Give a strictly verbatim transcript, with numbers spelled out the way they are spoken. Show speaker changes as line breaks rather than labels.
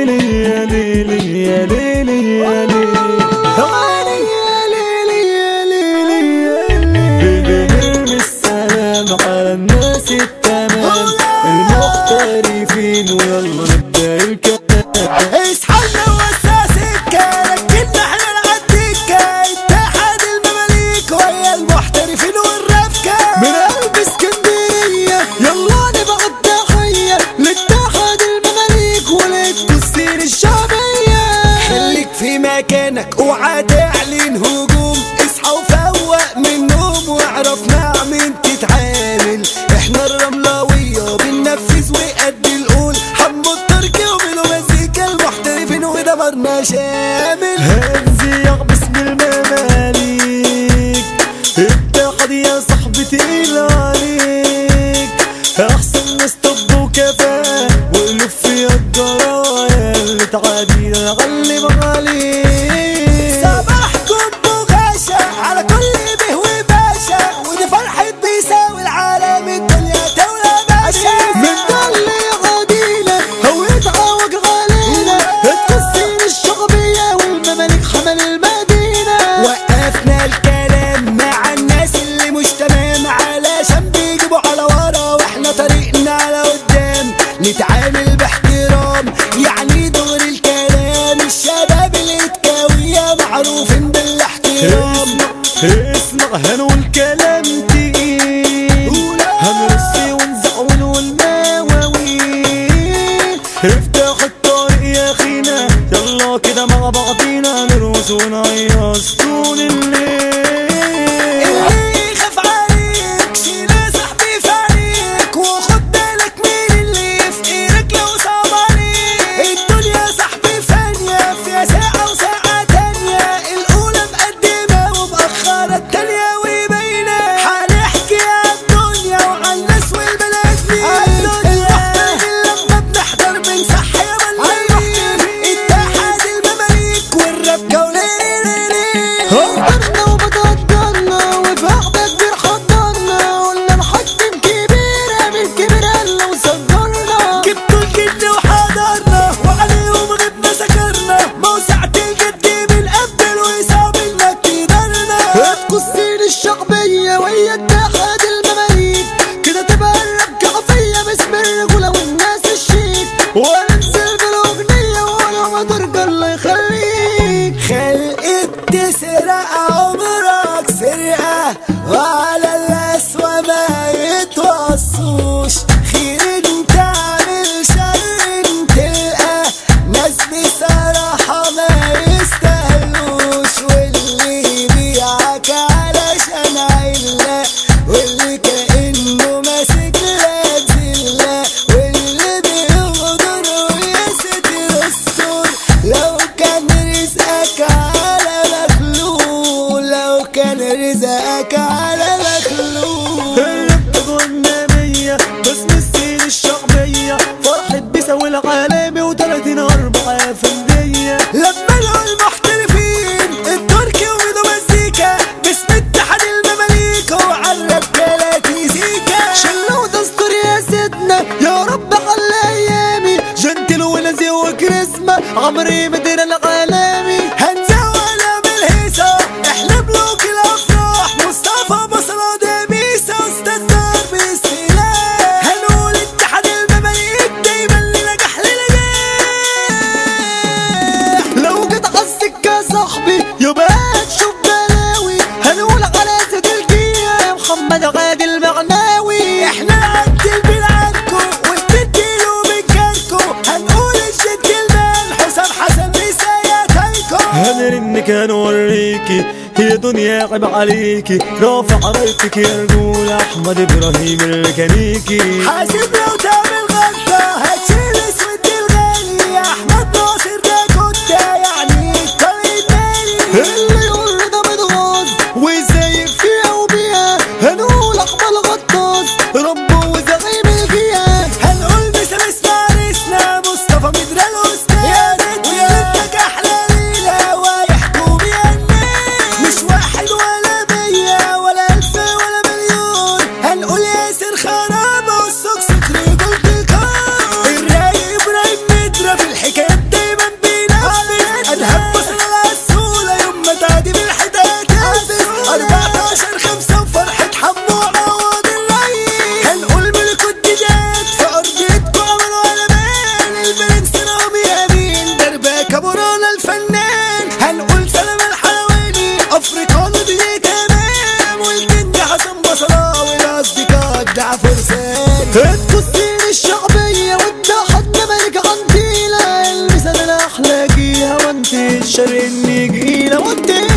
ليلي يا ليلي يا ليلي يا ليلي بنرمي السلام على الناس التمام المحترفين ويلا نبدأ الكلام.
اصحالنا واساس الكلام كنا احنا نعديك اتحاد المماليك ويا المحترفين والرفكة من قلب اسكندرية يلا نبقى الضحية لاتحاد المماليك وللتسيير الشعبية. خليك في مكانك اوعى تعلن هجوم اصحى وفوق من النوم واعرف مع مين تتعامل. احنا الرملاوية بننفذ وقد القول حمو التركي ومنو مزيكا المحترفين ودمرنا شامل.
هنزيغ باسم المماليك اتحاد يا صاحبي تقيل عليك احسن ناس طب وكفاء وقلوب فيها الجرايا اللي تعادينا نغلب عليك.
صباحكم بغاشة على كل به وباشا ودي فرحة بيساوي العالم الدنيا دولة باشا من ده اللي يغادينا هو يتعوج علينا التسيير الشعبية والمماليك حمل المدينة. وقفنا الكلام مع الناس اللي مش تمام علشان بيجيبوا على ورا واحنا طريقنا على قدام نتعامل باحترام يعني دغري الكلام الشباب الاتكاوية معروفين بالاحترام.
اسمع هنقول كلام تقيل هنرسي ونزعون والمواويل افتح الطريق يا اخينا يلا كده مع بعضينا نرقص ونهيص طول الليل.
اللي يخاف عليك شيله صاحبي فاريك وخد بالك مين اللي يفقرك لو صعب عليك. الدنيا صاحبي فانية فيها ساعة وساعة تانية الاولى مقدمة ومأخرة التانية وباينة. هنحكي عالدنيا وعالناس والبلد مين المحترفين لما بنحضر بنصح يا ملايين اتحاد المماليك والربكة وليلي. قدرنا وبتقدرنا وفي عقدة كبير حضرنا قلنا نحكم كبيرة من كبيرة اللي وصدرنا جبتوا الجد وحضرنا وعليهم غبنا سكرنا موسعة الجد من قبل ويصعب انك تقدرنا. التسيير الشعبية ويا اتحاد المماليك كده تبقى الربكة عفية باسم الرجولة والناس الشيك وننزل بالاغنية ولا ما ترجع الله يخليك. خلقت تسرق عمرك سرقة وعلى الأسوأ ما يتوصوش خير تعمل شر تلقى ناس بصراحة ما يستاهلوش واللي يبيعك علشان عيلة واللي كأنه ماسك لك زلة واللي بيغدر ويستر الستور لو كان رزقك على مخلوق لو كان رزقك على مخلوق.
الربكة والنبية باسم السين الشعبية فرحة بيساوي العالمي وتلاتين أربعة فندية.
لما لقوا المحترفين التركي وميدو مزيكا باسم اتحاد المماليك وعرب كلاتي زيكا شلة ودستور يا سيدنا يا رب خلي ايامي جنتل ونزي وكريزما عمري مدينة العالمي هنزوقنا بالهيصة احنا ملوك الافراح مصطفى بصلة دميسة استاذ ضرب السلاح هنقول اتحاد المماليك دايما لنجاح لنجاح. لو جيت عالسكة يا صاحبي يبقى هتشوف بلاوي هنقول على سيد الجية محمد غادي المعناوي احنا نعدل بالعنكو وبتديلو بنكركو هنقول الجد المان حسام حسن رسايا تايكو
هنرنك هنوريكي هي دنيا عيب عليكي رافع رايتك يا رجولة احمد ابراهيم الميكانيكي
حاسب لو تعمل غلطة هتشيل اسود الغالي يا احمد ناصر ده كنت يعني الطريق تاني اللي يقول ده متغاظ وازاي فيها وبيها هنقول احمد غطاس ربه وزعيم الجياه هنقول مثل اسمع رسنا مصطفى مدرى الاستاذ يا زيت ويدك احلى ليلة ويحكوا بيها الناس مش واحد ولا مية ولا الف ولا مليون هنقول ياسر خرابة والسوق سكر يقول
الشرق النجيلة، وانت